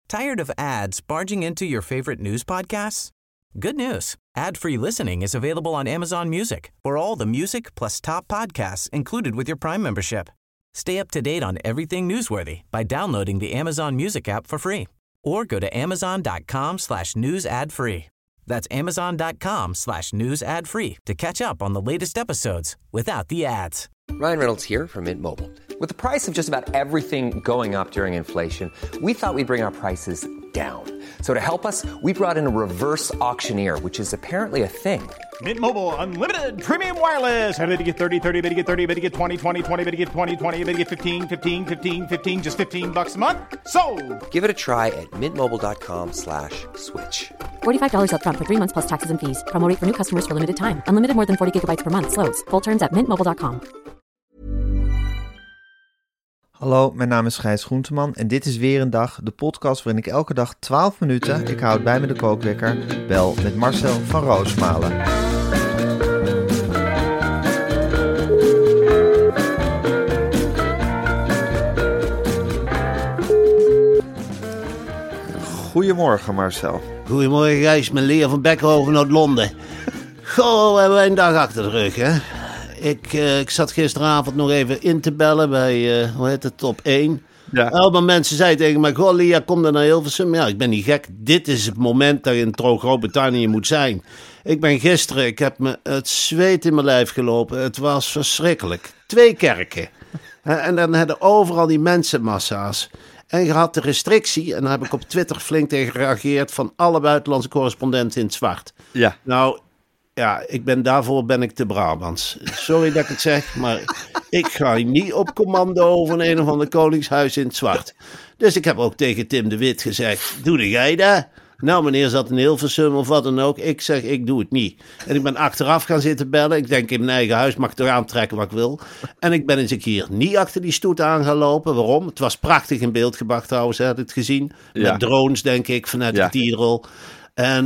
Tired of ads barging into your favorite news podcasts? Good news. Ad-free listening is available on Amazon Music for all the music plus top podcasts included with your Prime membership. Stay up to date on everything newsworthy by downloading the Amazon Music app for free or go to amazon.com/news ad free. That's amazon.com/news ad free to catch up on the latest episodes without the ads. Ryan Reynolds here from Mint Mobile. With the price of just about everything going up during inflation, we thought we'd bring our prices down. So to help us, we brought in a reverse auctioneer, which is apparently a thing. Mint Mobile Unlimited Premium Wireless. How to get 30, 30, bit to get 30, bit to get 20, 20, 20, bit to get 20, 20, bit to get 15, 15, 15, 15, just $15 a month? Sold! Give it a try at mintmobile.com/switch. $45 up front for 3 months plus taxes and fees. Promo rate for new customers for limited time. Unlimited more than 40 gigabytes per month. Slows full terms at mintmobile.com. Hallo, mijn naam is Gijs Groenteman en dit is weer een dag, de podcast waarin ik elke dag 12 minuten, ik houd bij me de kookwekker, bel met Marcel van Roosmalen. Goedemorgen Marcel. Goedemorgen Gijs, mijn leer van Bekhoven uit Londen. Goh, we hebben een dag achter de rug, hè. Ik zat gisteravond nog even in te bellen bij, Top 1. Ja. Allemaal mensen zeiden tegen mij, goh Lia, kom dan naar Hilversum. Ja, ik ben niet gek. Dit is het moment dat je in Groot-Brittannië moet zijn. Ik heb me het zweet in mijn lijf gelopen. Het was verschrikkelijk. 2 kerken. En dan hadden overal die mensenmassa's. En je had de restrictie, en daar heb ik op Twitter flink tegen gereageerd, van alle buitenlandse correspondenten in het zwart. Ja. Nou, ja, daarvoor ben ik te Brabants. Sorry dat ik het zeg, maar ik ga niet op commando van een of ander koningshuis in het zwart. Dus ik heb ook tegen Tim de Wit gezegd, doe jij dat? Nou, meneer zat in Hilversum of wat dan ook. Ik zeg, ik doe het niet. En ik ben achteraf gaan zitten bellen. Ik denk, in mijn eigen huis mag ik toch aantrekken wat ik wil. En ik ben eens een keer niet achter die stoet aan gaan lopen. Waarom? Het was prachtig in beeld gebracht trouwens, had het gezien. Ja. Met drones, denk ik, vanuit de cathedral. En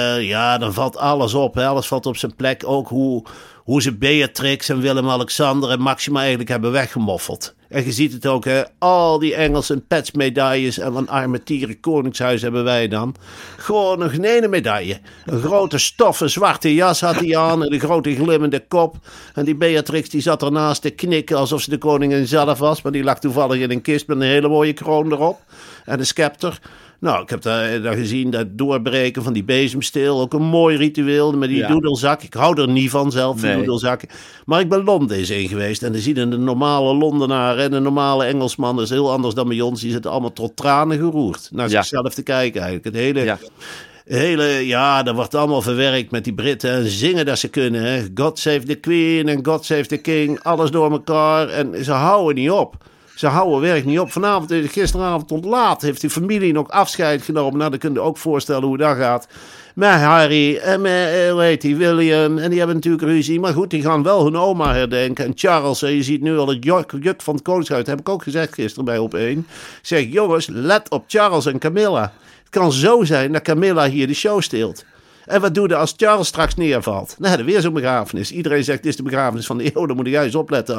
dan valt alles op. Hè. Alles valt op zijn plek. Ook hoe ze Beatrix en Willem-Alexander en Maxima eigenlijk hebben weggemoffeld. En je ziet het ook, hè. Al die Engelse petsmedailles en van armetieren koningshuis hebben wij dan. Gewoon een ene medaille. Een grote stoffen zwarte jas had hij aan en een grote glimmende kop. En die Beatrix die zat ernaast te knikken alsof ze de koningin zelf was. Maar die lag toevallig in een kist met een hele mooie kroon erop. En een scepter. Nou, ik heb daar gezien, dat doorbreken van die bezemsteel. Ook een mooi ritueel met die doedelzak. Ik hou er niet van zelf, van doedelzakken. Maar ik ben Londen eens in geweest. En dan zie je de normale Londenaar en de normale Engelsman. Dat is heel anders dan bij ons. Die zitten allemaal tot tranen geroerd. Naar zichzelf te kijken eigenlijk. Het hele, dat wordt allemaal verwerkt met die Britten. En zingen dat ze kunnen. Hè. God save the Queen en God save the King. Alles door elkaar. En ze houden niet op. Ze houden werk niet op. Gisteravond tot laat heeft die familie nog afscheid genomen. Nou, dan kun je ook voorstellen hoe dat gaat. Met Harry en met William. En die hebben natuurlijk ruzie. Maar goed, die gaan wel hun oma herdenken. En Charles, je ziet nu al het juk van het koningshuis. Dat heb ik ook gezegd gisteren bij Op 1. Ik zeg, jongens, let op Charles en Camilla. Het kan zo zijn dat Camilla hier de show steelt. En wat doe je als Charles straks neervalt? Dan hebben we weer zo'n begrafenis. Iedereen zegt, dit is de begrafenis van de eeuw. Dan moet je juist opletten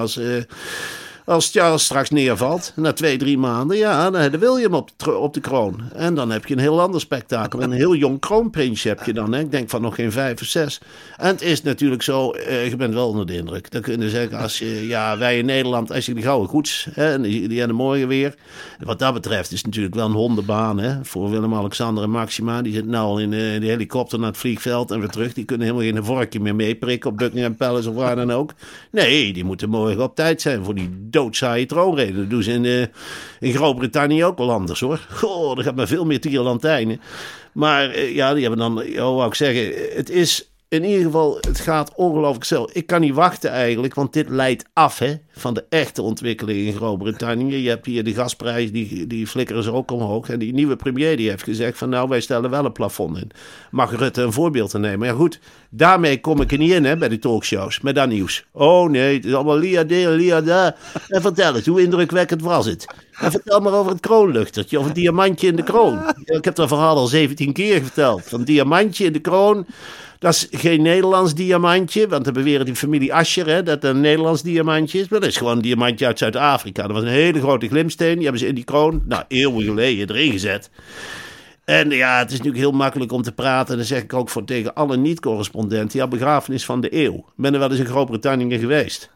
als Charles straks neervalt, na 2-3 maanden, dan heb je William op de kroon. En dan heb je een heel ander spektakel. En een heel jong kroonprinsje heb je dan. Hè? Ik denk van nog geen 5 of 6. En het is natuurlijk zo, je bent wel onder de indruk. Dan kun je zeggen, wij in Nederland, als je die gouden koets, hè, en die hebben morgen weer. Wat dat betreft is het natuurlijk wel een hondenbaan, hè, voor Willem-Alexander en Maxima. Die zitten nou al in de helikopter naar het vliegveld en weer terug. Die kunnen helemaal geen vorkje meer meeprikken op Buckingham Palace of waar dan ook. Nee, die moeten morgen op tijd zijn voor die doodzaaie troonrede. Dat doen ze in Groot-Brittannië ook wel anders, hoor. Goh, er gaat maar veel meer tierlantijnen. Maar die hebben dan, wou ik zeggen, het is in ieder geval, het gaat ongelooflijk snel. Ik kan niet wachten eigenlijk, want dit leidt af van de echte ontwikkeling in Groot-Brittannië. Je hebt hier de gasprijs, die flikkeren ze ook omhoog. En die nieuwe premier die heeft gezegd van wij stellen wel een plafond in. Mag Rutte een voorbeeld te nemen. Ja goed, daarmee kom ik er niet in bij de talkshows, met dat nieuws. Oh nee, het is allemaal lia da. En vertel het, hoe indrukwekkend was het? En vertel maar over het kroonluchtertje of het diamantje in de kroon. Ja, ik heb dat verhaal al 17 keer verteld. Van diamantje in de kroon, dat is geen Nederlands diamantje. Want dan beweren die familie Ascher dat het een Nederlands diamantje is. Maar dat is gewoon een diamantje uit Zuid-Afrika. Dat was een hele grote glimsteen. Die hebben ze in die kroon, eeuwen geleden erin gezet. En ja, het is natuurlijk heel makkelijk om te praten. En dat zeg ik ook voor tegen alle niet-correspondenten. Ja, begrafenis van de eeuw. Ben er wel eens in Groot-Brittannië geweest?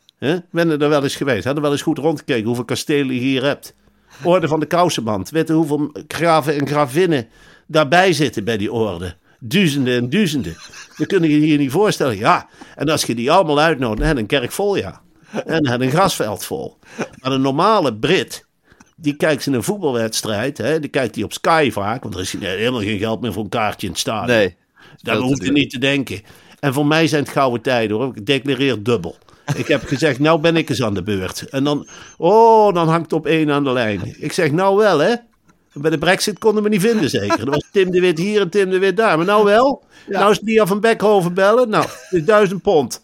Ben er wel eens geweest? Had er wel eens goed rondgekeken hoeveel kastelen je hier hebt? Orde van de Kousenband. Weet je hoeveel graven en gravinnen daarbij zitten bij die orde? Duizenden en duizenden. Dat kun je je hier niet voorstellen. Ja, en als je die allemaal uitnodigt, dan heb je een kerk vol, ja. En dan heb je een grasveld vol. Maar een normale Brit, die kijkt in een voetbalwedstrijd, die kijkt die op Sky vaak, want er is helemaal geen geld meer voor een kaartje in het stadion. Nee. Daar hoef je niet te denken. En voor mij zijn het gouden tijden, hoor. Ik declareer dubbel. Ik heb gezegd, nou ben ik eens aan de beurt. En dan hangt op 1 aan de lijn. Ik zeg, nou wel, hè. Bij de Brexit konden we niet vinden, zeker. Er was Tim de Wit hier en Tim de Wit daar. Maar nou wel. Ja. Nou is Lia van Beckhoven bellen. Nou, het is 1000 pond.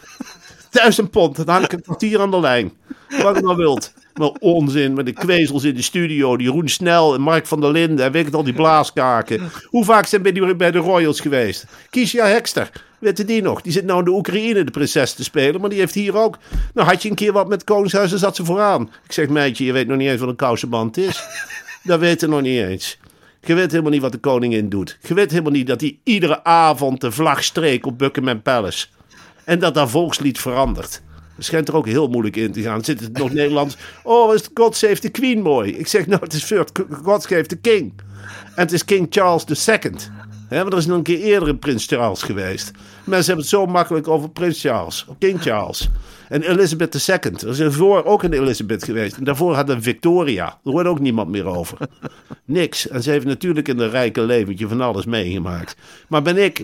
1000 pond. Dan hang ik een kwartier aan de lijn. Wat je nou wilt. Maar onzin, met de kwezels in de studio. Die Jeroen Snel en Mark van der Linden. En weet ik het al, die blaaskaken. Hoe vaak zijn bij de Royals geweest? Kiesja Hekster. Weet je die nog? Die zit nou in de Oekraïne de prinses te spelen. Maar die heeft hier ook. Nou, had je een keer wat met Koningshuis, dan zat ze vooraan. Ik zeg, meidje, je weet nog niet eens wat een kousenband is. Dat weet je nog niet eens. Je weet helemaal niet wat de koningin doet. Je weet helemaal niet dat hij iedere avond de vlag streek op Buckingham Palace. En dat dat volkslied verandert. Het schijnt er ook heel moeilijk in te gaan. Zit het nog Nederlands? Oh, is God Save the Queen mooi. Ik zeg, nou, het is God Save the King. En het is King Charles II. Want er is nog een keer eerder een Prins Charles geweest. Mensen hebben het zo makkelijk over Prins Charles. King Charles. En Elizabeth II. Er is ervoor ook een Elizabeth geweest. En daarvoor had een Victoria. Er hoort ook niemand meer over. Niks. En ze heeft natuurlijk in een rijke leventje van alles meegemaakt. Maar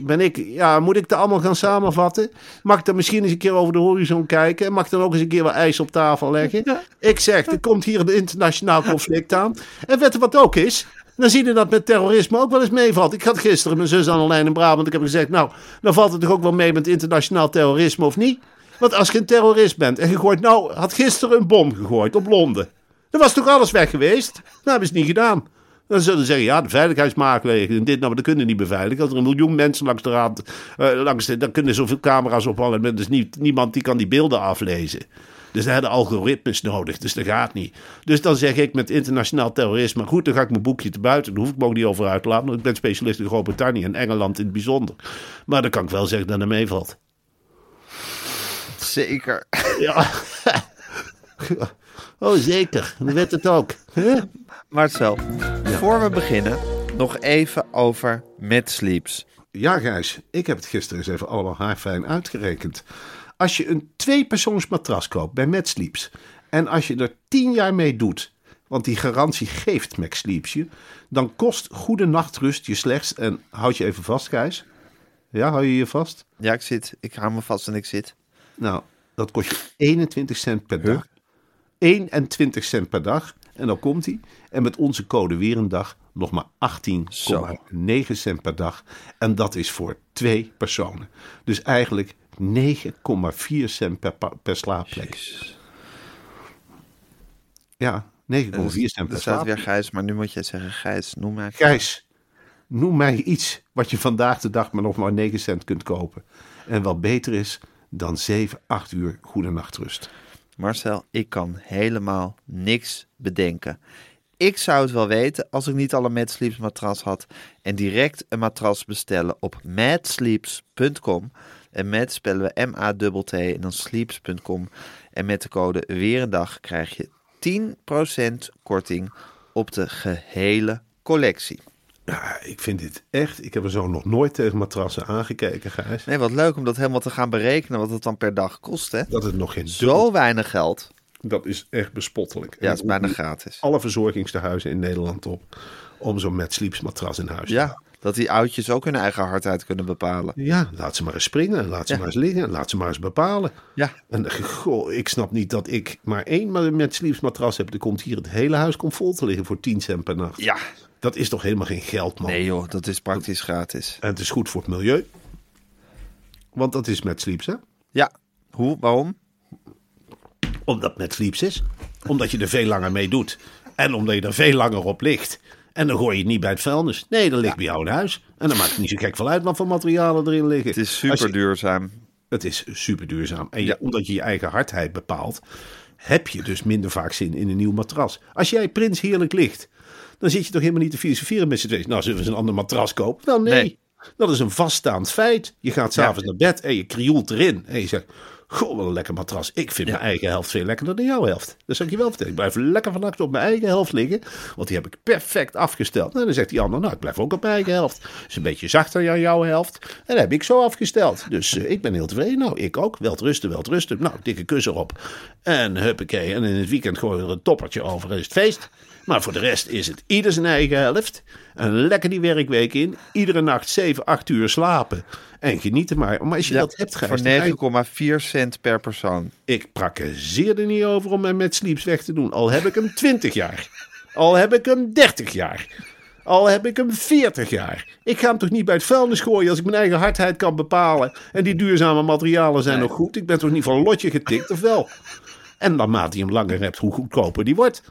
moet ik dat allemaal gaan samenvatten? Mag ik dan misschien eens een keer over de horizon kijken? Mag ik dan ook eens een keer wat ijs op tafel leggen? Ik zeg, er komt hier een internationaal conflict aan. En weet je wat ook is? Dan zie je dat met terrorisme ook wel eens meevalt. Ik had gisteren mijn zus aan de lijn in Brabant. Ik heb gezegd, nou, dan valt het toch ook wel mee met internationaal terrorisme of niet? Want als je een terrorist bent en je gooit, had gisteren een bom gegooid op Londen. Dan was toch alles weg geweest? Nou, hebben ze niet gedaan. Dan zullen ze zeggen, ja, de veiligheidsmaatregelen en dat kunnen niet beveiligen. Als er 1 miljoen mensen dan kunnen zoveel camera's ophalen. Er is niemand die kan die beelden aflezen. Dus daar hebben algoritmes nodig, dus dat gaat niet. Dus dan zeg ik met internationaal terrorisme, goed, dan ga ik mijn boekje te buiten. Daar hoef ik me ook niet over uit te laten, want ik ben specialist in Groot-Brittannië en Engeland in het bijzonder. Maar dan kan ik wel zeggen dat het meevalt. Zeker. Ja. Oh, zeker. Dan weet het ook. Marcel, voor we beginnen, nog even over Mad Sleeps. Ja, Gijs, ik heb het gisteren eens even allemaal haarfijn uitgerekend. Als je een 2-persoons matras koopt bij Mad Sleeps en als je er 10 jaar mee doet, want die garantie geeft Mad Sleeps je, dan kost goede nachtrust je slechts, en houd je even vast, Gijs. Ja, hou je je vast? Ja, ik zit. Ik hou me vast en ik zit. Nou, dat kost je 21 cent per dag. 21 cent per dag. En dan komt hij. En met onze code weer een dag nog maar 18,9 cent per dag. En dat is voor 2 personen. Dus eigenlijk 9,4 cent per slaapplek. Jezus. Ja, 9,4 cent per slaapplek. Er staat weer Gijs, maar nu moet je zeggen, Gijs, noem mij. Gijs, noem mij iets wat je vandaag de dag maar nog maar 9 cent kunt kopen. En wat beter is dan 7, 8 uur goede nachtrust. Marcel, ik kan helemaal niks bedenken. Ik zou het wel weten als ik niet al een Mad Sleeps matras had en direct een matras bestellen op madsleeps.com. En Mad spellen we M-A-T-T en dan sleeps.com. En met de code weer een dag krijg je 10% korting op de gehele collectie. Ja, ik vind dit echt... Ik heb er zo nog nooit tegen matrassen aangekeken, Gijs. Nee, wat leuk om dat helemaal te gaan berekenen wat het dan per dag kost, hè? Dat het nog geen zo weinig geld. Dat is echt bespottelijk. Ja, het is bijna gratis. Alle verzorgingstehuizen in Nederland op om zo'n Mad Sleeps matras in huis te hebben. Dat die oudjes ook hun eigen hardheid kunnen bepalen. Ja, laat ze maar eens springen. Laat ze maar eens liggen. Laat ze maar eens bepalen. Ja. En ik snap niet dat ik maar 1 Mad Sleeps matras heb. Er komt hier het hele huis vol te liggen voor 10 cent per nacht. Ja. Dat is toch helemaal geen geld, man? Nee joh, dat is praktisch gratis. En het is goed voor het milieu. Want dat is Mad Sleeps, hè? Ja. Waarom? Omdat Mad Sleeps is. Omdat je er veel langer mee doet. En omdat je er veel langer op ligt. En dan gooi je het niet bij het vuilnis. Nee, dat ligt bij jou in huis. En dan maakt het niet zo gek veel uit wat voor materialen erin liggen. Het is super duurzaam. Het is super duurzaam. En omdat je je eigen hardheid bepaalt, heb je dus minder vaak zin in een nieuw matras. Als jij Prins heerlijk ligt, dan zit je toch helemaal niet te filosoferen met z'n tweeën. Nou, zullen we eens een ander matras kopen? Wel, nee. Dat is een vaststaand feit. Je gaat s'avonds naar bed en je krioelt erin. En je zegt, goh, wat een lekker matras. Ik vind mijn eigen helft veel lekkerder dan jouw helft. Dat zou ik je wel vertellen. Ik blijf lekker vannacht op mijn eigen helft liggen. Want die heb ik perfect afgesteld. En dan zegt die ander, nou, ik blijf ook op mijn eigen helft. Is een beetje zachter dan jouw helft. En dat heb ik zo afgesteld. Dus ik ben heel tevreden. Nou, ik ook. Welterusten. Nou, dikke kus erop. En huppakee. En in het weekend gooien we er een toppertje over. En is het feest. Maar voor de rest is het ieder zijn eigen helft. En lekker die werkweek in. Iedere nacht 7, 8 uur slapen. En genieten maar. Maar als je dat hebt, Gijs... Voor 9,4 cent per persoon. Ik prakkezeer er niet over om hem met Sleeps weg te doen. Al heb ik hem 20 jaar. Al heb ik hem 30 jaar. Al heb ik hem 40 jaar. Ik ga hem toch niet bij het vuilnis gooien als ik mijn eigen hardheid kan bepalen. En die duurzame materialen zijn nog goed. Ik ben toch niet van lotje getikt, of wel? En naarmate je hem langer hebt, hoe goedkoper die wordt.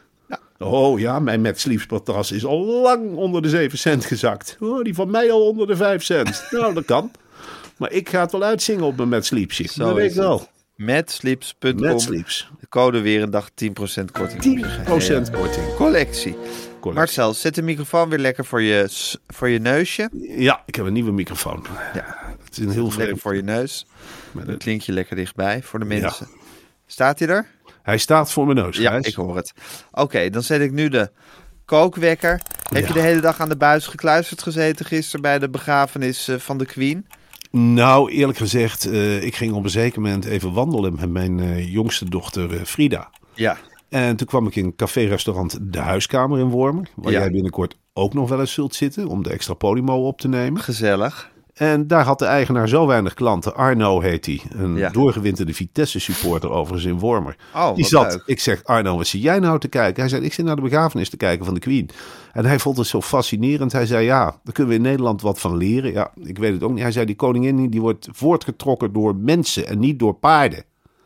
Oh ja, mijn Mad Sleeps matras is al lang onder de 7 cent gezakt. Oh, die van mij al onder de 5 cent. Nou, dat kan. Maar ik ga het wel uitzingen op mijn Mad Sleepsje. Dat weet ik wel. Madsleeps.com. Madsleeps. De code weer een dag 10% korting. 10% korting. Collectie. Marcel, zet de microfoon weer lekker voor je neusje. Ja, ik heb een nieuwe microfoon. Ja, het is een heel lekker voor je neus. Dan klink je lekker dichtbij voor de mensen. Ja. Staat hij er? Hij staat voor mijn neus. Ja, ik hoor het. Oké, dan zet ik nu de kookwekker. Heb je de hele dag aan de buis gekluisterd gezeten gisteren bij de begrafenis van de Queen? Nou, eerlijk gezegd, ik ging op een zeker moment even wandelen met mijn jongste dochter Frida. Ja. En toen kwam ik in café-restaurant De Huiskamer in Wormer. Waar jij binnenkort ook nog wel eens zult zitten om de extra Podimo op te nemen. Gezellig. En daar had de eigenaar zo weinig klanten. Arno heet hij. Een doorgewinterde Vitesse-supporter overigens in Wormer. Oh, die zat. leuk. Ik zeg, Arno, wat zie jij nou te kijken? Hij zei, ik zit naar de begrafenis te kijken van de Queen. En hij vond het zo fascinerend. Hij zei, ja, daar kunnen we in Nederland wat van leren. Ja, ik weet het ook niet. Hij zei, die koningin die wordt voortgetrokken door mensen en niet door paarden.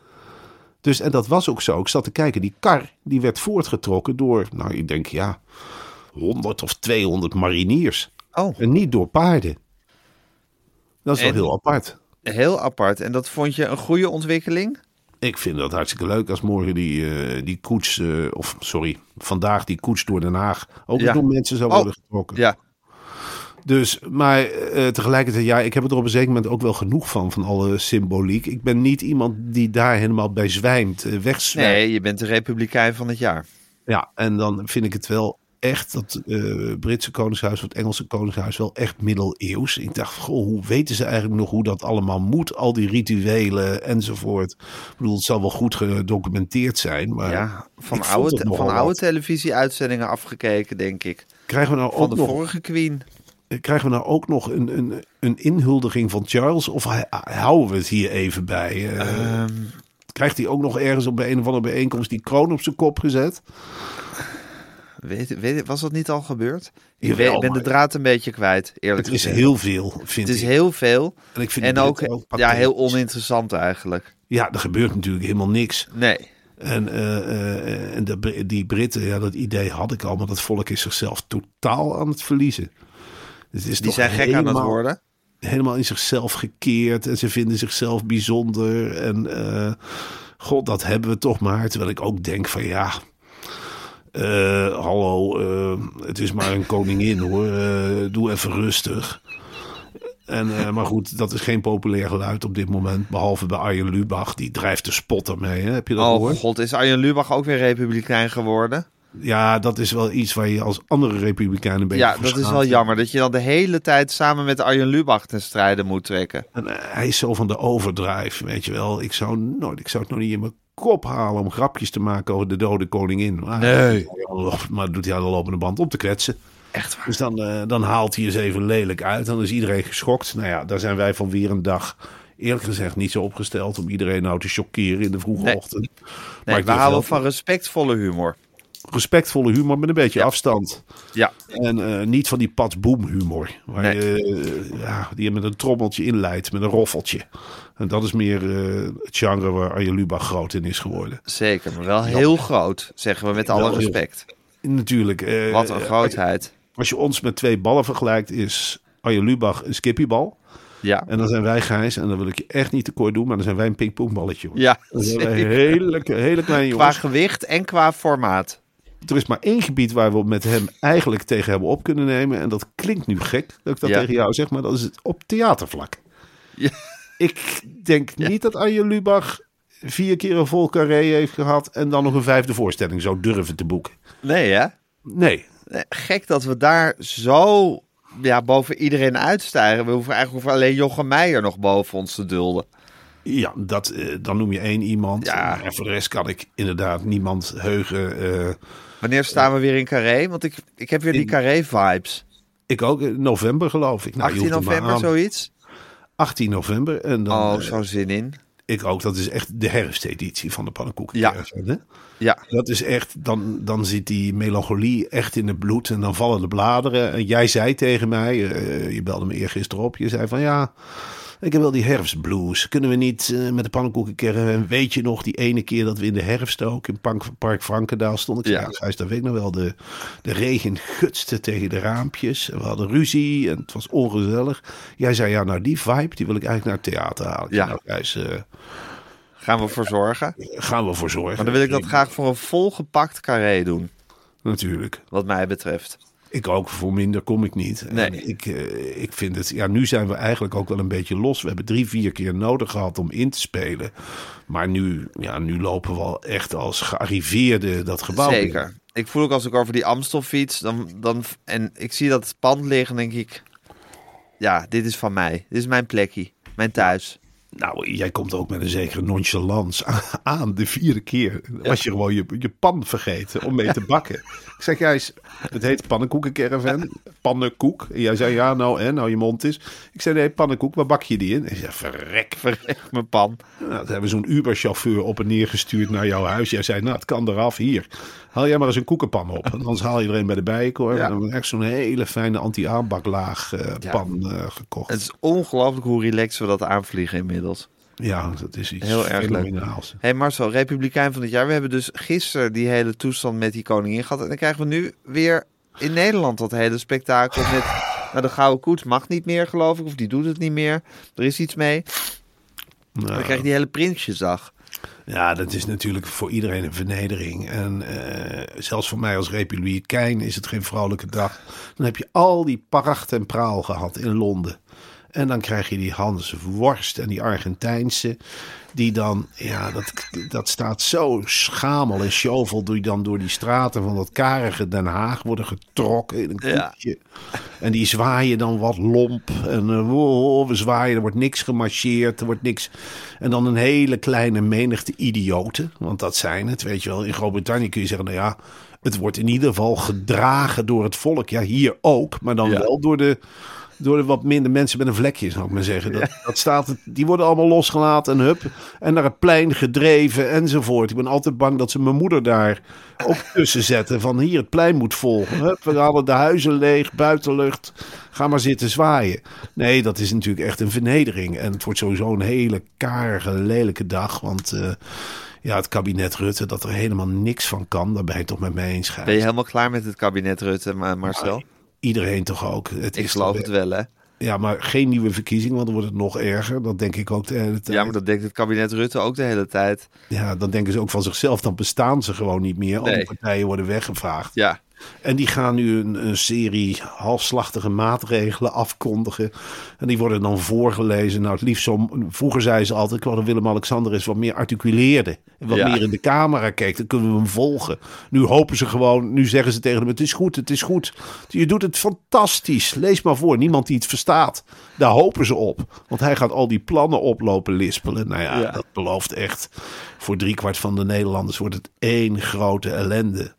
Dus, en dat was ook zo. Ik zat te kijken, die kar die werd voortgetrokken door, nou, ik denk, 100 of 200 mariniers. Oh. En niet door paarden. Dat is wel heel apart. Heel apart. En dat vond je een goede ontwikkeling? Ik vind dat hartstikke leuk als morgen die koets, vandaag die koets door Den Haag ook nog door mensen zou worden getrokken. Ja. Dus, maar tegelijkertijd, ik heb er op een zeker moment ook wel genoeg van alle symboliek. Ik ben niet iemand die daar helemaal bij zwijmt, wegzwijmt. Nee, je bent de Republikein van het jaar. Ja, en dan vind ik het wel echt dat Britse koningshuis of het Engelse koningshuis wel echt middeleeuws. Ik dacht, goh, hoe weten ze eigenlijk nog hoe dat allemaal moet? Al die rituelen enzovoort. Ik bedoel, het zal wel goed gedocumenteerd zijn. Maar ja, van oude televisieuitzendingen afgekeken, denk ik. Krijgen we nou van ook de nog vorige Queen. Krijgen we nou ook nog een inhuldiging van Charles? Of houden we het hier even bij? Krijgt hij ook nog ergens op een of andere bijeenkomst die kroon op zijn kop gezet? Was dat niet al gebeurd? Ik ben de draad een beetje kwijt, eerlijk gezegd. Het is heel veel, vind ik. Het is heel veel. En ik vind en ook heel oninteressant eigenlijk. Ja, er gebeurt natuurlijk helemaal niks. Nee. En die Britten, dat idee had ik al, maar dat volk is zichzelf totaal aan het verliezen. Die zijn gek aan het worden. Helemaal in zichzelf gekeerd en ze vinden zichzelf bijzonder. En god, dat hebben we toch maar. Terwijl ik ook denk van hallo, het is maar een koningin hoor. Doe even rustig. Maar goed, dat is geen populair geluid op dit moment. Behalve bij Arjen Lubach, die drijft de spot ermee. Hè? Heb je dat gehoord? Oh god, is Arjen Lubach ook weer republikein geworden? Ja, dat is wel iets waar je als andere republikeinen een beetje dat is wel jammer. Dat je dan de hele tijd samen met Arjen Lubach ten strijde moet trekken. En hij is zo van de overdrive, weet je wel. Ik zou het nog niet in mijn kop halen om grapjes te maken over de dode koningin. Maar doet hij aan de lopende band om te kletsen. Echt waar. Dus dan haalt hij eens even lelijk uit. Dan is iedereen geschokt. Nou ja, daar zijn wij van weer een dag eerlijk gezegd niet zo opgesteld om iedereen nou te chockeren in de vroege ochtend. Nee, we houden van respectvolle humor. respectvolle humor met een beetje Ja. afstand. Ja. En niet van die Pat Boom humor. Waar die je met een trommeltje inleidt, met een roffeltje. En dat is meer het genre waar Arjen Lubach groot in is geworden. Zeker, maar wel heel groot, zeggen we met alle Wel heel- respect. Natuurlijk. Wat een grootheid. Als je ons met 2 ballen vergelijkt, is Arjen Lubach een skippiebal. Ja, En dan zijn wij Gijs, en dan wil ik je echt niet tekort doen, maar dan zijn wij een pingpongballetje. Hoor. ja Dan zijn wij zeker. hele kleine Qua jongens. gewicht en qua formaat. Er is maar 1 gebied waar we met hem eigenlijk tegen hebben op kunnen nemen. En dat klinkt nu gek dat ik dat Ja. tegen jou zeg, maar dat is het op theatervlak. Ja. Ik denk niet dat Arjen Lubach 4 keer een vol carré heeft gehad en dan nog een 5e voorstelling zou durven te boeken. Nee, hè? Nee. Gek dat we daar zo boven iedereen uitstijgen. We hoeven alleen Jochem Meijer nog boven ons te dulden. Ja, dan noem je 1 iemand. Ja. En voor de rest kan ik inderdaad niemand heugen. Wanneer staan we weer in Carré? Want ik heb weer die Carré-vibes. Ik ook, in november geloof ik. Nou, je 18 hoeft er maar november, aan. zoiets? 18 november. En dan, Oh, zo'n zin in. ik ook, dat is echt de herfsteditie van de pannenkoeken. Ja. Hè? Ja, Dat is echt, dan zit die melancholie echt in het bloed en dan vallen de bladeren. En jij zei tegen mij, je belde me eergisteren op, je zei van ja, ik heb wel die herfstblues. Kunnen we niet met de pannenkoekencaravan, weet je nog die ene keer dat we in de herfst ook in Park Frankendaal stonden? Ik zei, Ja. ja, Gijs, dat weet ik nog wel. De regen gutste tegen de raampjes. En we hadden ruzie en het was ongezellig. Jij zei, ja, nou die vibe, die wil ik eigenlijk naar het theater halen. Ik Ja. zei, nou, Gijs, gaan we voor zorgen. gaan we voor zorgen. Maar dan wil ik dat graag voor een volgepakt Carré doen. Natuurlijk. Wat mij betreft. Ik ook, voor minder kom ik niet. Nee. En ik vind het, ja, nu zijn we eigenlijk ook wel een beetje los. We hebben 3-4 keer nodig gehad om in te spelen. Maar nu lopen we al echt als gearriveerden dat gebouw in. Zeker. Ik voel ook als ik over die Amstel fiets en ik zie dat pand liggen, denk ik, ja, dit is van mij. Dit is mijn plekje. Mijn thuis. Nou, jij komt ook met een zekere nonchalance aan de 4e keer. Was je gewoon je pan vergeten om mee te bakken. Ik zeg, Gijs, het heet pannenkoekencaravan. Pannenkoek. En jij zei, ja, nou je mond is. Ik zei, nee, pannenkoek, waar bak je die in? Ik zei, verrek. Verrek mijn pan. Nou, toen hebben we zo'n Uber-chauffeur op en neer gestuurd naar jouw huis. Jij zei, nou, het kan eraf. Hier, haal jij maar eens een koekenpan op. En anders haal je er een bij de Bijenkorf. Ja. En dan hebben we echt zo'n hele fijne anti-aanbaklaag pan gekocht. Het is ongelooflijk hoe relaxed we dat aanvliegen inmiddels. Ja, dat is iets Heel erg leuk. fenomenaals. Hey Marcel, Republikein van het jaar. We hebben dus gisteren die hele toestand met die koningin gehad. En dan krijgen we nu weer in Nederland dat hele spektakel met... Nou, de Gouden Koets mag niet meer, geloof ik. Of die doet het niet meer. Er is iets mee. Nou, Dan krijg je die hele Prinsjesdag. ja, dat is natuurlijk voor iedereen een vernedering. En zelfs voor mij als Republikein is het geen vrolijke dag. Dan heb je al die pracht en praal gehad in Londen. En dan krijg je die Hans Worst en die Argentijnse. Die dan, ja, dat staat zo schamel en shovel die dan door die straten van dat karige Den Haag worden getrokken in een Ja. koetje. En die zwaaien dan wat lomp. En we zwaaien, er wordt niks gemarcheerd, er wordt niks. En dan een hele kleine menigte idioten. Want dat zijn het, weet je wel. In Groot-Brittannië kun je zeggen, nou ja, het wordt in ieder geval gedragen door het volk. Ja, hier ook, maar dan Ja. wel door de wat minder mensen met een vlekje, zou ik maar zeggen. Dat staat, die worden allemaal losgelaten en hup. En naar het plein gedreven enzovoort. Ik ben altijd bang dat ze mijn moeder daar ook tussen zetten. Van hier, het plein moet vol. Hup, we halen de huizen leeg, buitenlucht. Ga maar zitten zwaaien. Nee, dat is natuurlijk echt een vernedering. En het wordt sowieso een hele karige, lelijke dag. Want ja, het kabinet Rutte, dat er helemaal niks van kan. Daar ben je het toch met mij eens, Gijs. Ben je helemaal klaar met het kabinet Rutte, Marcel? Iedereen toch ook. Ik geloof het wel, hè? Ja, maar geen nieuwe verkiezingen, want dan wordt het nog erger. Dat denk ik ook de hele tijd. Ja, maar dat denkt het kabinet Rutte ook de hele tijd. Ja, dan denken ze ook van zichzelf. Dan bestaan ze gewoon niet meer. Al die Nee. partijen worden weggevraagd. Ja. En die gaan nu een serie halfslachtige maatregelen afkondigen. En die worden dan voorgelezen. Nou, het liefst zo. Vroeger zeiden ze altijd, ik wou dat Willem-Alexander eens wat meer articuleerde. En wat Ja. meer in de camera keek. Dan kunnen we hem volgen. Nu hopen ze gewoon, nu zeggen ze tegen hem, het is goed, het is goed. Je doet het fantastisch. Lees maar voor. Niemand die het verstaat. Daar hopen ze op. Want hij gaat al die plannen oplopen lispelen. Nou ja, Ja. dat belooft echt. Voor 3/4 van de Nederlanders wordt het één grote ellende.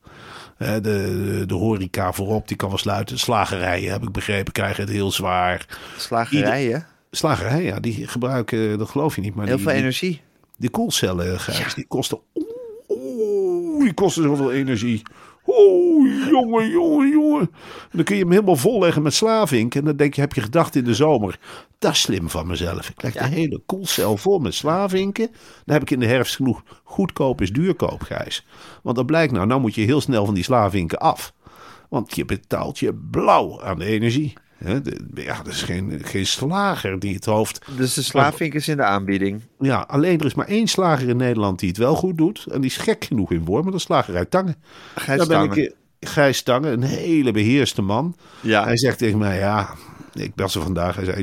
De horeca voorop, die kan wel sluiten. Slagerijen, heb ik begrepen, krijgen het heel zwaar. Slagerijen. Slagerijen, ja, die gebruiken, dat geloof je niet. Maar Heel veel energie. die koelcellen, Gijs, die kosten... die kosten zoveel energie. Oeh, jongen. En dan kun je hem helemaal volleggen met slavink. En dan denk je, heb je gedacht in de zomer, dat is slim van mezelf. Ik leg de hele koelcel vol met slavinken. Dan heb ik in de herfst genoeg. Goedkoop is duurkoop, Gijs. Want dat blijkt nou moet je heel snel van die slavinken af. Want je betaalt je blauw aan de energie. Dat is geen slager die het hoofd... Dus de slavink is in de aanbieding. Ja, alleen er is maar 1 slager in Nederland die het wel goed doet. En die is gek genoeg in Wormen, dat is slagerij Tange. Gijs Tange, een hele beheerste man. Ja. Hij zegt tegen mij, ik bel ze vandaag. Hij zei,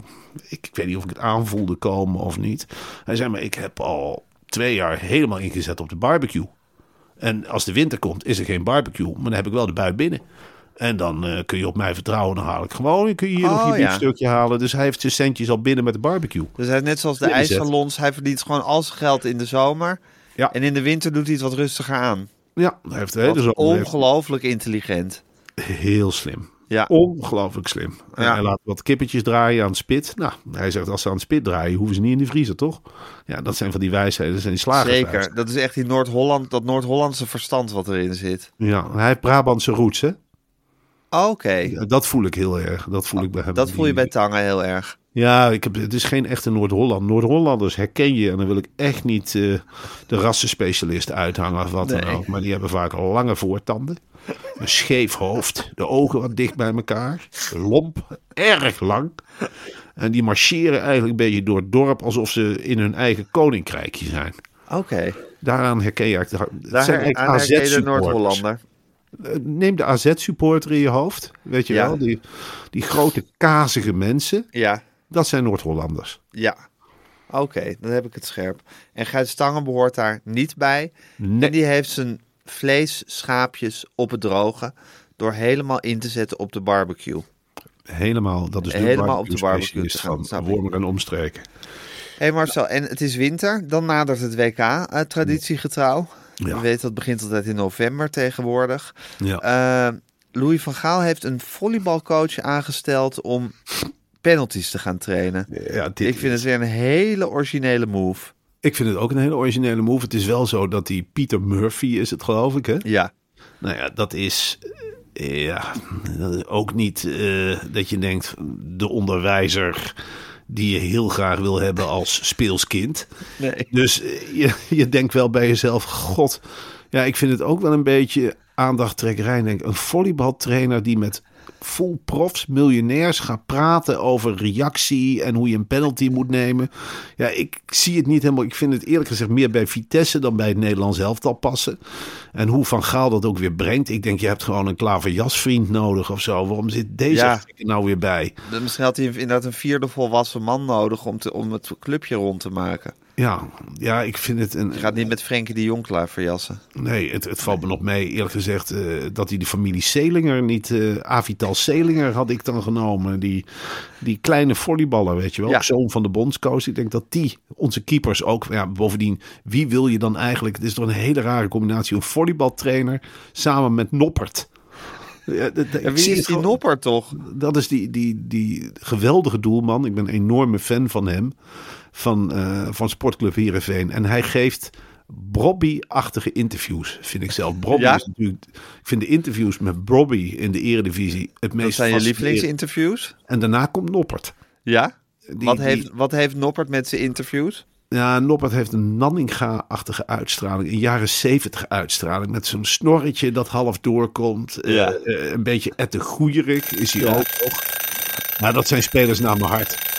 ik weet niet of ik het aanvoelde komen of niet. Hij zei, maar ik heb al 2 jaar helemaal ingezet op de barbecue. En als de winter komt, is er geen barbecue. Maar dan heb ik wel de bui binnen. En dan kun je op mij vertrouwen. Dan haal ik gewoon. Kun je hier nog je biefstukje halen. Dus hij heeft zijn centjes al binnen met de barbecue. Dus hij heeft net zoals de ijssalons. Hij verdient gewoon al zijn geld in de zomer. Ja. En in de winter doet hij het wat rustiger aan. Ja, hij heeft de hele zomer. Ongelooflijk intelligent. Heel slim. Ja. Ongelooflijk slim. En hij laat wat kippetjes draaien aan het spit. Nou, hij zegt als ze aan het spit draaien, hoeven ze niet in de vriezer, toch? Ja, dat zijn van die wijsheden, dat zijn die slagerwijsheden. Zeker, dat is echt dat Noord-Hollandse verstand wat erin zit. Ja, hij heeft Brabantse roots, hè? Oké. Ja, dat voel ik heel erg. Dat voel ik bij hem. Dat voel je bij Tange heel erg. Ja, het is geen echte Noord-Holland. Noord-Hollanders herken je. En dan wil ik echt niet de rassenspecialist uithangen of wat dan ook. Maar die hebben vaak lange voortanden. Een scheef hoofd. De ogen wat dicht bij elkaar. Lomp. Erg lang. En die marcheren eigenlijk een beetje door het dorp alsof ze in hun eigen koninkrijkje zijn. Oké. Daaraan herken je eigenlijk... Daar herken je de Noord-Hollander. Neem de AZ-supporter in je hoofd. Weet je wel? Die grote kazige mensen. Ja. Dat zijn Noord-Hollanders. Ja. Oké, dan heb ik het scherp. En Gijs Tange behoort daar niet bij. Nee. En die heeft zijn vleesschaapjes op het droge door helemaal in te zetten op de barbecue. Helemaal, dat is helemaal op de barbecue te gaan. Van Wormer en omstreken. Hé Marcel, en het is winter. Dan nadert het WK, traditiegetrouw. Ja. Je weet, dat begint altijd in november tegenwoordig. Ja. Louis van Gaal heeft een volleybalcoach aangesteld om penalties te gaan trainen. Ja, ik vind het weer een hele originele move. Ik vind het ook een hele originele move. Het is wel zo dat die Peter Murphy is het, geloof ik, hè? Ja. Nou ja, dat is ook niet dat je denkt, de onderwijzer die je heel graag wil hebben als speelskind. Nee. Dus je denkt wel bij jezelf, god, ja, ik vind het ook wel een beetje aandachttrekkerij. Denk, een volleybaltrainer die met full profs, miljonairs gaat praten over reactie en hoe je een penalty moet nemen. Ja, ik zie het niet helemaal. Ik vind het eerlijk gezegd meer bij Vitesse dan bij het Nederlands elftal passen. En hoe Van Gaal dat ook weer brengt. Ik denk, je hebt gewoon een klaverjasvriend nodig of zo. Waarom zit deze nou weer bij? Misschien had hij inderdaad een 4e volwassen man nodig om het clubje rond te maken. Ja, ik vind het... Je gaat niet met Frenkie de Jong klaar verjassen. Nee, het valt me nog mee, eerlijk gezegd, dat hij de familie Selinger niet... Avital Selinger had ik dan genomen. Die kleine volleyballer, weet je wel. Ja. Zoon van de bondscoach. Ik denk dat die, onze keepers ook... Ja, bovendien, wie wil je dan eigenlijk... Het is toch een hele rare combinatie. Een volleybaltrainer samen met Noppert. Ja, wie is die Noppert toch? Dat is die geweldige doelman. Ik ben een enorme fan van hem. Van Sportclub Heerenveen. En hij geeft Brobby-achtige interviews, vind ik zelf. Brobby is natuurlijk... Ik vind de interviews met Brobby in de Eredivisie het meest... Dat zijn je lievelingsinterviews? En daarna komt Noppert. Ja? Wat heeft Noppert met zijn interviews? Ja, Noppert heeft een Nanninga-achtige uitstraling. Een jaren 70 uitstraling. Met zo'n snorretje dat half doorkomt. Ja. Een beetje Ette Goeierik is hij ook nog. Nou, dat zijn spelers naar mijn hart.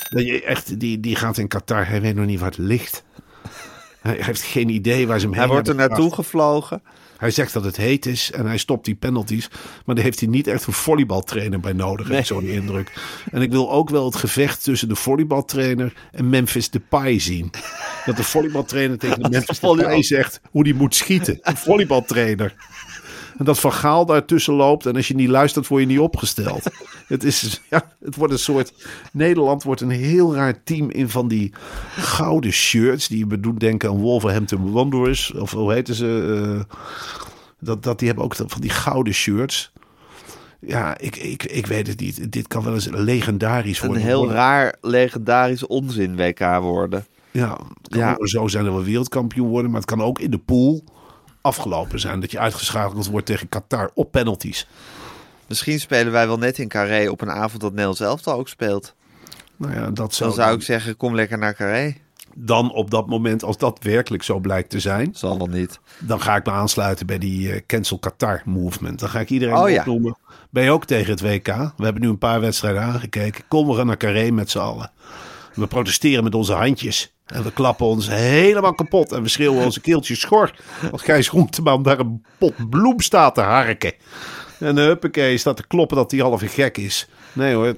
Die gaat in Qatar. Hij weet nog niet waar het ligt. Hij heeft geen idee waar ze hem heen hebben. Hij wordt er naartoe gevlogen. Hij zegt dat het heet is en hij stopt die penalties. Maar daar heeft hij niet echt een volleybaltrainer bij nodig. Nee. Heb ik zo die indruk. En ik wil ook wel het gevecht tussen de volleybaltrainer en Memphis Depay zien. Dat de volleybaltrainer tegen de Memphis Depay zegt hoe die moet schieten. Een volleybaltrainer. En dat Van Gaal daartussen loopt. En als je niet luistert, word je niet opgesteld. Het wordt een soort... Nederland wordt een heel raar team in van die gouden shirts. Die je doet denken aan Wolverhampton Wanderers. Of hoe heten ze? Die hebben ook van die gouden shirts. Ja, ik weet het niet. Dit kan wel eens legendarisch worden. Een heel raar legendarisch onzin WK worden. Ja, zo zijn er wel wereldkampioen worden. Maar het kan ook in de pool. afgelopen zijn. Dat je uitgeschakeld wordt tegen Qatar op penalties. Misschien spelen wij wel net in Carré op een avond dat Nederlands elftal ook speelt. Nou ja, Dan zou ik zeggen, kom lekker naar Carré. Dan op dat moment, als dat werkelijk zo blijkt te zijn... Zal wel niet. Dan ga ik me aansluiten bij die Cancel Qatar movement. Dan ga ik iedereen opnoemen. Ben je ook tegen het WK? We hebben nu een paar wedstrijden aangekeken. Kom, we gaan naar Carré met z'n allen. We protesteren met onze handjes. En we klappen ons helemaal kapot. En we schreeuwen onze keeltjes schor. Als Gijs Groenteman daar een pot bloem staat te harken. En huppakee staat te kloppen dat hij half gek is. Nee hoor,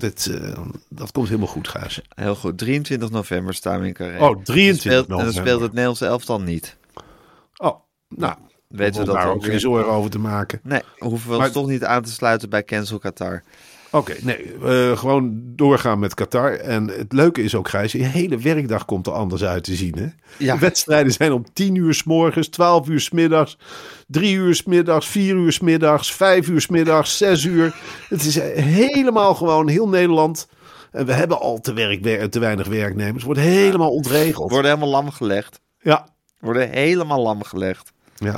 dat komt helemaal goed, Gijs. Heel goed. 23 november staan we in Carré. Oh, 23 november. En dan speelt het Nederlandse elftal niet. Oh, nou. Weten we dat daar ook ook geen weer. zorgen over te maken. Nee, hoeven we ons toch niet aan te sluiten bij Cancel Qatar. Oké, gewoon doorgaan met Qatar. En het leuke is ook, Gijs, je hele werkdag komt er anders uit te zien. Hè? Ja. De wedstrijden zijn om 10 uur 's morgens, 12 uur 's middags, 3 uur 's middags, 4 uur 's middags, 5 uur 's middags, 6 uur. Het is helemaal gewoon heel Nederland. En we hebben al te weinig werknemers. Het wordt helemaal ontregeld. Worden helemaal lam gelegd. Ja. Worden helemaal lam gelegd. Ja.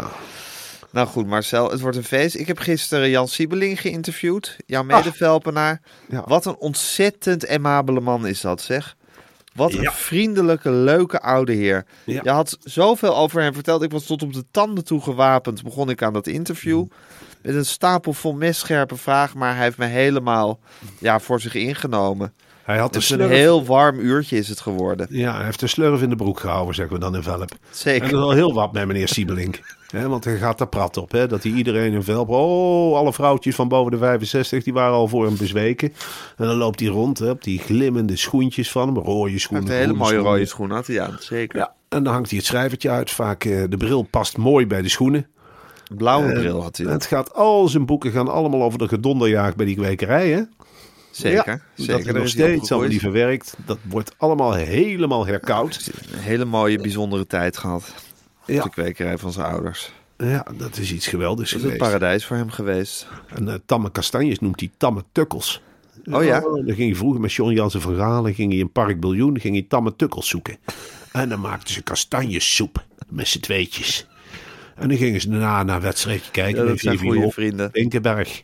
Nou goed, Marcel, het wordt een feest. Ik heb gisteren Jan Siebeling geïnterviewd. Jouw medevelpenaar. Ja. Wat een ontzettend aimabele man is dat, zeg. Wat een vriendelijke, leuke oude heer. Ja. Je had zoveel over hem verteld. Ik was tot op de tanden toe gewapend. Begon ik aan dat interview. Met een stapel vol messcherpe vragen. Maar hij heeft me helemaal voor zich ingenomen. Hij had Dus een heel warm uurtje is het geworden. Ja, hij heeft de slurf in de broek gehouden, zeggen we dan in Velp. Zeker. En dat is wel heel wat met meneer Siebelink. Want hij gaat daar prat op. Dat hij iedereen in Velp... Oh, alle vrouwtjes van boven de 65, die waren al voor hem bezweken. En dan loopt hij rond op die glimmende schoentjes van hem. Rode schoenen. Een hele mooie rode schoenen had hij aan, zeker. Ja, en dan hangt hij het schrijvertje uit. Vaak de bril past mooi bij de schoenen. Blauwe bril had hij. Het gaat, al zijn boeken gaan allemaal over de gedonderjaag bij die kwekerij, hè? Zeker. Ja, zeker. dat is nog steeds allemaal niet verwerkt. Dat wordt allemaal helemaal herkoud. Een hele mooie, bijzondere tijd gehad. Ja. De kwekerij van zijn ouders. Ja, dat is iets geweldigs Dat is geweest. een paradijs voor hem geweest. En tamme kastanjes noemt hij tamme tukkels. Oh ja? Dan ging hij vroeger met John Jansen van Galen, ging hij in Park Biljoen, ging hij tamme tukkels zoeken. En dan maakten ze kastanjesoep met z'n tweetjes. En dan gingen ze daarna naar een wedstrijdje kijken. Ja, dat met zijn Vivi goede op vrienden. Linkenberg.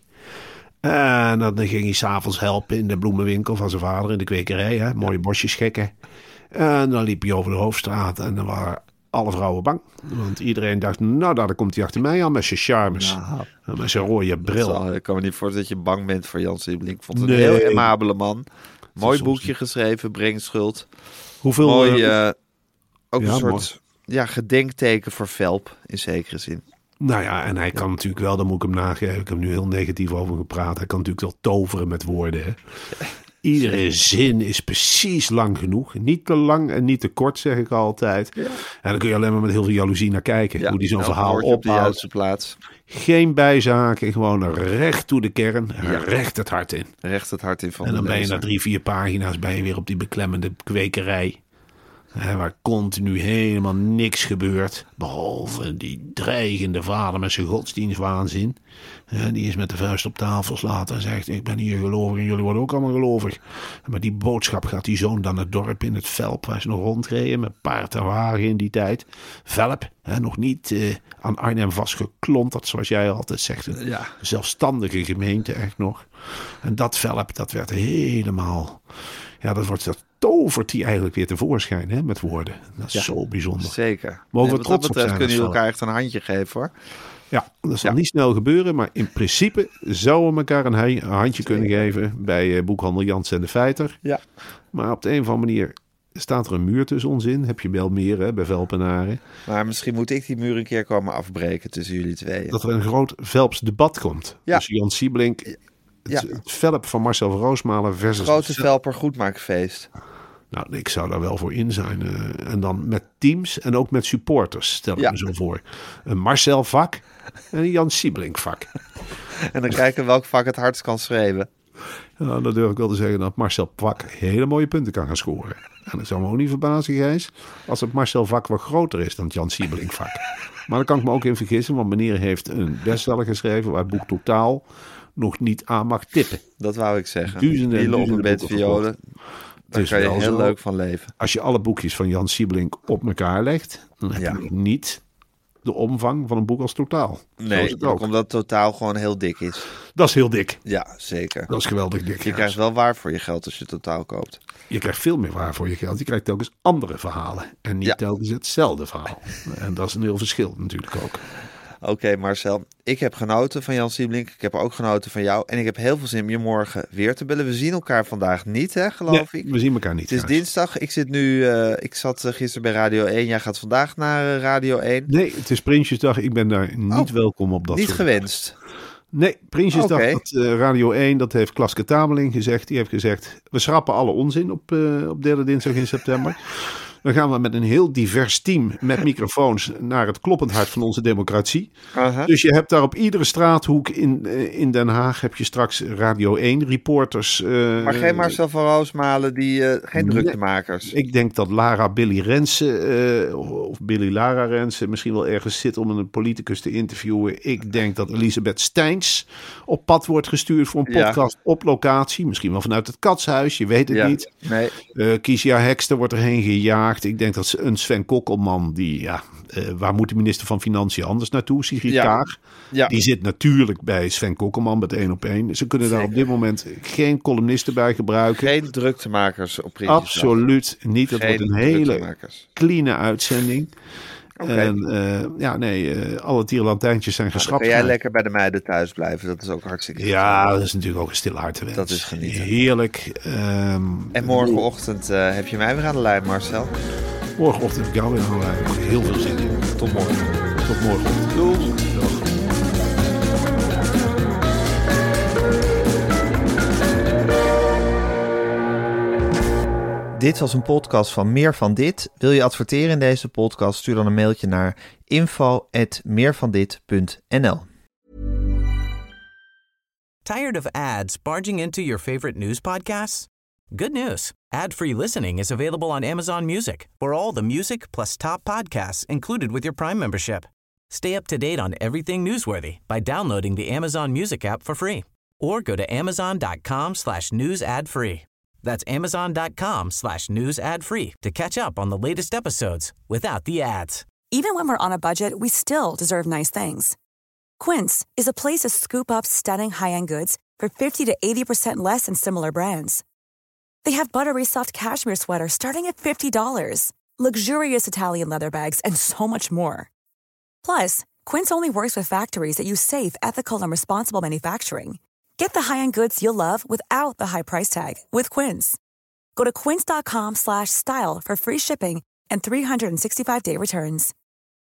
En dan ging hij s'avonds helpen in de bloemenwinkel van zijn vader in de kwekerij. Hè? Mooie bosjes gekken. En dan liep hij over de Hoofdstraat en dan waren alle vrouwen bang. Want iedereen dacht, nou daar komt hij achter mij aan met zijn charmes. Nou, En met zijn rode bril. ik kan me niet voorstellen dat je bang bent voor Jan Siebeling. Ik vond het Nee. een heel aimabele man. Mooi soms boekje geschreven, Breng Schuld. Hoeveel... Mooi, ook ja, een soort gedenkteken voor Velp, in zekere zin. Nou ja, en hij kan natuurlijk wel, daar moet ik hem nageven. Ik heb nu heel negatief over gepraat. Hij kan natuurlijk wel toveren met woorden. Hè? Iedere zin is precies lang genoeg. Niet te lang en niet te kort, zeg ik altijd. Ja. En dan kun je alleen maar met heel veel jaloezie naar kijken. Hoe die zo'n verhaal op de ophoudt. juiste plaats. Geen bijzaken, gewoon recht toe de kern. Recht het hart in. Recht het hart in van En dan de ben je lezer. na 3-4 pagina's weer op die beklemmende kwekerij. Waar continu helemaal niks gebeurt. Behalve die dreigende vader met zijn godsdienstwaanzin. Die is met de vuist op tafel slaat en zegt: ik ben hier gelovig en jullie worden ook allemaal gelovig. Maar die boodschap gaat die zoon dan het dorp in het Velp, waar ze nog rondreden met paard en wagen in die tijd. Velp, nog niet aan Arnhem vastgeklonterd, zoals jij altijd zegt. Een zelfstandige gemeente echt nog. En dat Velp, dat werd helemaal... Ja, dat tovert hij eigenlijk weer tevoorschijn, hè, met woorden. Dat is zo bijzonder. Zeker. Mogen we trots op zijn. Kunnen jullie elkaar echt een handje geven, hoor. Ja, dat zal niet snel gebeuren, maar in principe zouden we elkaar een handje kunnen geven bij boekhandel Jansen en de Feiter. Ja. Maar op de een of andere manier staat er een muur tussen ons in. Heb je wel meer, hè, bij Velpenaren. Maar misschien moet ik die muur een keer komen afbreken tussen jullie tweeën. Dat er een groot Velps debat komt. Ja. Dus Jan Siebeling, het Velp van Marcel van Roosmalen versus... Grote Velper goedmaakfeest. Nou, ik zou daar wel voor in zijn. En dan met teams en ook met supporters, stel ik me zo voor. Een Marcel vak en een Jan Siebeling vak. En dan kijken welk vak het hardst kan schreeuwen. Nou, dan durf ik wel te zeggen dat Marcel Vak hele mooie punten kan gaan scoren. En dat zou me ook niet verbazen, Gijs, als het Marcel Vak wat groter is dan het Jan Siebeling vak. Maar daar kan ik me ook in vergissen, want meneer heeft een bestseller geschreven waar het boek totaal nog niet aan mag tippen. Dat wou ik zeggen. Duizenden Wielen op een boeken bed violen. Daar kan je heel zo, leuk van leven. Als je alle boekjes van Jan Siebeling op elkaar legt, dan heb je nog niet de omvang van een boek als Totaal. Nee, omdat Totaal gewoon heel dik is. Dat is heel dik. Ja, zeker. Dat is geweldig dik. Je krijgt wel waar voor je geld als je Totaal koopt. Je krijgt veel meer waar voor je geld. Je krijgt telkens andere verhalen. En niet telkens hetzelfde verhaal. En dat is een heel verschil natuurlijk ook. Oké, Marcel. Ik heb genoten van Jan Siebelink. Ik heb ook genoten van jou. En ik heb heel veel zin om je morgen weer te bellen. We zien elkaar vandaag niet, hè, geloof ik. We zien elkaar niet. Het is dinsdag. Ik zat gisteren bij Radio 1. Jij gaat vandaag naar Radio 1. Nee, het is Prinsjesdag. Ik ben daar niet welkom op dat niet soort. Gewenst? Nee, Prinsjesdag, Radio 1, dat heeft Klaske Tameling gezegd. Die heeft gezegd, we schrappen alle onzin op derde dinsdag in september. Dan gaan we met een heel divers team met microfoons naar het kloppend hart van onze democratie. Uh-huh. Dus je hebt daar op iedere straathoek in Den Haag heb je straks Radio 1 reporters. Maar geen Marcel van Roosmalen, geen druktemakers. Ik denk dat Billy Rensen of Lara Rensen misschien wel ergens zit om een politicus te interviewen. Ik denk dat Elisabeth Steins op pad wordt gestuurd voor een podcast op locatie. Misschien wel vanuit het Katshuis, je weet het niet. Nee. Kiesja Hekster wordt erheen gejaagd. Ik denk dat een Sven Kokkelman, waar moet de minister van Financiën anders naartoe? Sigrid Kaag. Ja. Die zit natuurlijk bij Sven Kokkelman met 1-op-1. Ze kunnen daar op dit moment geen columnisten bij gebruiken. Geen druktemakers op Prinsjesdag. Absoluut niet. Het wordt een hele clean uitzending. Okay. En alle tierlantijntjes zijn geschrapt. Dan kan jij lekker bij de meiden thuis blijven. Dat is ook hartstikke Ja, dat is natuurlijk ook een stille hartewens. Dat is genieten. Heerlijk. En morgenochtend heb je mij weer aan de lijn, Marcel. Morgenochtend heb ik jou weer aan de lijn. Ik heb er heel veel zin in. Tot morgen. Tot morgen. Doei. Dit was een podcast van Meer van Dit. Wil je adverteren in deze podcast? Stuur dan een mailtje naar info@meervandit.nl. Tired of ads barging into your favorite news podcasts? Good news. Ad-free listening is available on Amazon Music for all the music plus top podcasts included with your Prime membership. Stay up to date on everything newsworthy by downloading the Amazon Music app for free or go to amazon.com/news ad free. That's amazon.com/news ad free to catch up on the latest episodes without the ads. Even when we're on a budget, we still deserve nice things. Quince is a place to scoop up stunning high-end goods for 50 to 80% less than similar brands. They have buttery soft cashmere sweaters starting at $50, luxurious Italian leather bags, and so much more. Plus, Quince only works with factories that use safe, ethical, and responsible manufacturing. Get the high-end goods you'll love without the high price tag with Quince. Go to quince.com/style for free shipping and 365-day returns.